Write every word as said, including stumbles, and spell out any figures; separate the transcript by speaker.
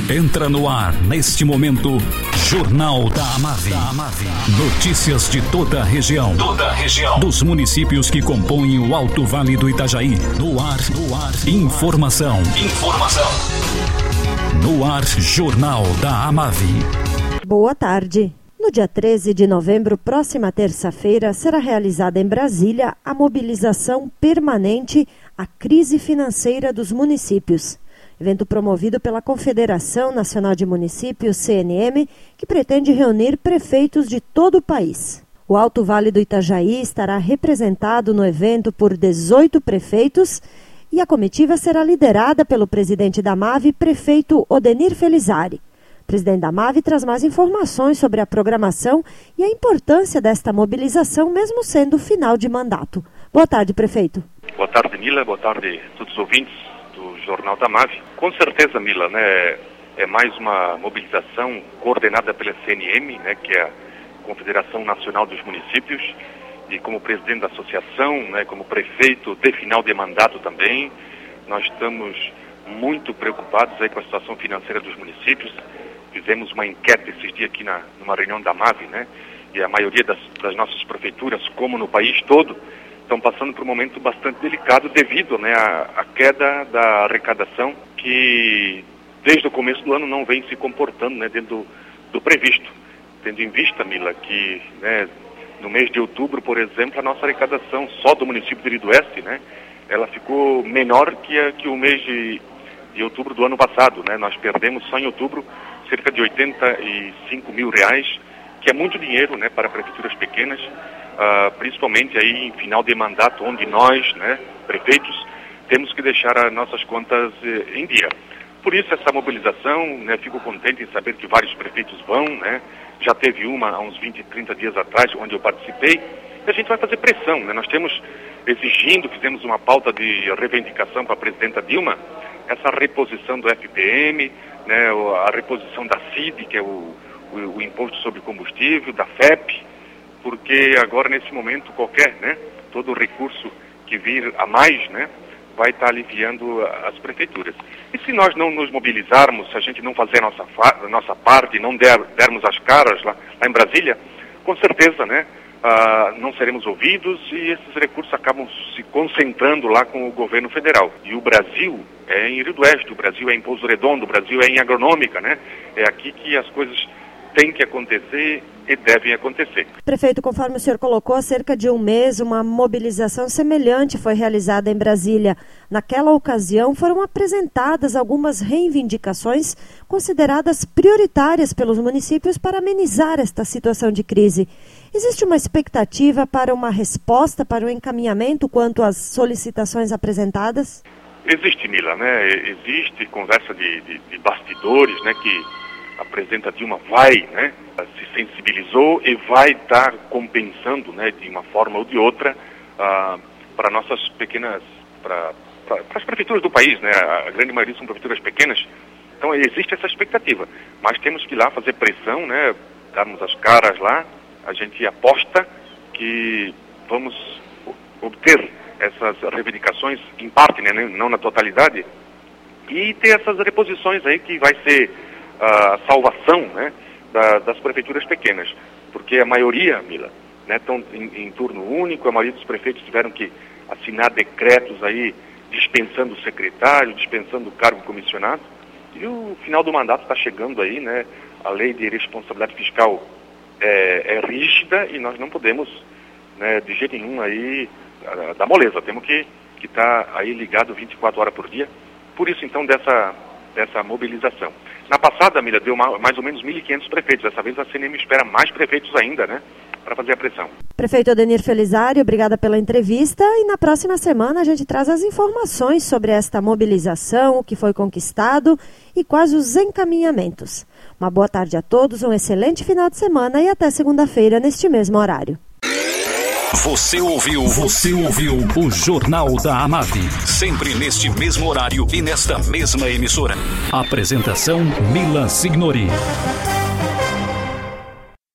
Speaker 1: Entra no ar, neste momento, Jornal da Amave. Notícias de toda a região. Toda a região. Dos municípios que compõem o Alto Vale do Itajaí. No ar, no ar. Informação. Informação. No ar, Jornal da Amave.
Speaker 2: Boa tarde. No dia treze de novembro, próxima terça-feira, será realizada em Brasília a mobilização permanente à crise financeira dos municípios. Evento promovido pela Confederação Nacional de Municípios, C N M, que pretende reunir prefeitos de todo o país. O Alto Vale do Itajaí estará representado no evento por dezoito prefeitos e a comitiva será liderada pelo presidente da Amave, prefeito Odenir Felizari. O presidente da Amave traz mais informações sobre a programação e a importância desta mobilização, mesmo sendo final de mandato. Boa tarde, prefeito.
Speaker 3: Boa tarde, Mila. Boa tarde a todos os ouvintes do Jornal da Amave. Com certeza, Mila, né, é mais uma mobilização coordenada pela C N M, né, que é a Confederação Nacional dos Municípios, e como presidente da associação, né, como prefeito de final de mandato também, nós estamos muito preocupados aí com a situação financeira dos municípios. Fizemos uma enquete esses dias aqui na, numa reunião da Amave, né, e a maioria das, das nossas prefeituras, como no país todo, estão passando por um momento bastante delicado devido, né, à, à queda da arrecadação que desde o começo do ano não vem se comportando, né, dentro do, do previsto. Tendo em vista, Mila, que, né, no mês de outubro, por exemplo, a nossa arrecadação só do município de Rio do Oeste, né, ela ficou menor que, a, que o mês de, de outubro do ano passado, né. Nós perdemos só em outubro cerca de oitenta e cinco mil reais, que é muito dinheiro, né, para prefeituras pequenas. Uh, principalmente aí em final de mandato, onde nós, né, prefeitos, temos que deixar as nossas contas eh, em dia. Por isso essa mobilização, né, fico contente em saber que vários prefeitos vão, né, já teve uma há uns vinte, trinta dias atrás, onde eu participei, e a gente vai fazer pressão, né, nós temos exigindo, fizemos uma pauta de reivindicação para a presidenta Dilma, essa reposição do F P M, né, a reposição da C I D, que é o, o, o Imposto sobre Combustível, da F E P, porque agora, nesse momento, qualquer, né, todo recurso que vir a mais, né, vai estar aliviando as prefeituras. E se nós não nos mobilizarmos, se a gente não fazer a nossa, a nossa parte, não der, dermos as caras lá, lá em Brasília, com certeza, né, ah, não seremos ouvidos e esses recursos acabam se concentrando lá com o governo federal. E o Brasil é em Rio do Oeste, o Brasil é em Pouso Redondo, o Brasil é em Agronômica, né, é aqui que as coisas tem que acontecer e devem acontecer.
Speaker 2: Prefeito, conforme o senhor colocou, há cerca de um mês, uma mobilização semelhante foi realizada em Brasília. Naquela ocasião, foram apresentadas algumas reivindicações consideradas prioritárias pelos municípios para amenizar esta situação de crise. Existe uma expectativa para uma resposta, para o um encaminhamento quanto às solicitações apresentadas?
Speaker 3: Existe, Mila, né? Existe conversa de, de, de bastidores, né, que a presidenta Dilma vai, né, se sensibilizou e vai estar compensando, né, de uma forma ou de outra, uh, para nossas pequenas, para as prefeituras do país, né, a grande maioria são prefeituras pequenas, então existe essa expectativa, mas temos que ir lá fazer pressão, né, darmos as caras lá, a gente aposta que vamos obter essas reivindicações em parte, né, não na totalidade, e ter essas reposições aí que vai ser a salvação, né, da, das prefeituras pequenas, porque a maioria, Mila, né, estão em, em turno único, a maioria dos prefeitos tiveram que assinar decretos aí dispensando o secretário, dispensando o cargo comissionado, e o final do mandato está chegando aí, né, a lei de responsabilidade fiscal é, é rígida e nós não podemos, né, de jeito nenhum aí dar moleza, temos que que estar tá aí ligado vinte e quatro horas por dia, por isso então dessa dessa mobilização. Na passada, Mila, deu mais ou menos mil e quinhentos prefeitos. Dessa vez a C N M espera mais prefeitos ainda, né, para fazer a pressão. Prefeito
Speaker 2: Odenir Felizari, obrigada pela entrevista. E na próxima semana a gente traz as informações sobre esta mobilização, o que foi conquistado e quais os encaminhamentos. Uma boa tarde a todos, um excelente final de semana e até segunda-feira neste mesmo horário.
Speaker 1: Você ouviu, você ouviu o Jornal da Amave, sempre neste mesmo horário e nesta mesma emissora. Apresentação Mila Signori.